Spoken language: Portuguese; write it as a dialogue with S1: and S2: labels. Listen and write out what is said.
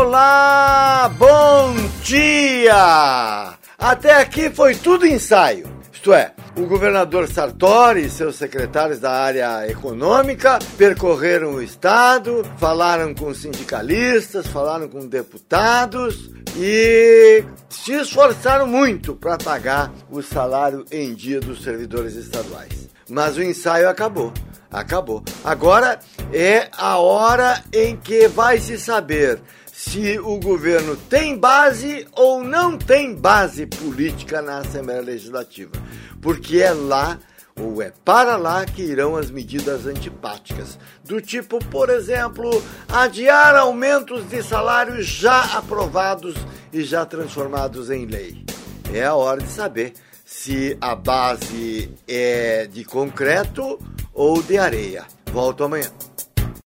S1: Olá, bom dia! Até aqui foi tudo ensaio. Isto é, o governador Sartori e seus secretários da área econômica percorreram o estado, falaram com sindicalistas, falaram com deputados e se esforçaram muito para pagar o salário em dia dos servidores estaduais. Mas o ensaio acabou. Agora é a hora em que vai se saber se o governo tem base ou não tem base política na Assembleia Legislativa. Porque é lá, ou é para lá, que irão as medidas antipáticas. Do tipo, por exemplo, adiar aumentos de salários já aprovados e já transformados em lei. É a hora de saber se a base é de concreto ou de areia. Volto amanhã.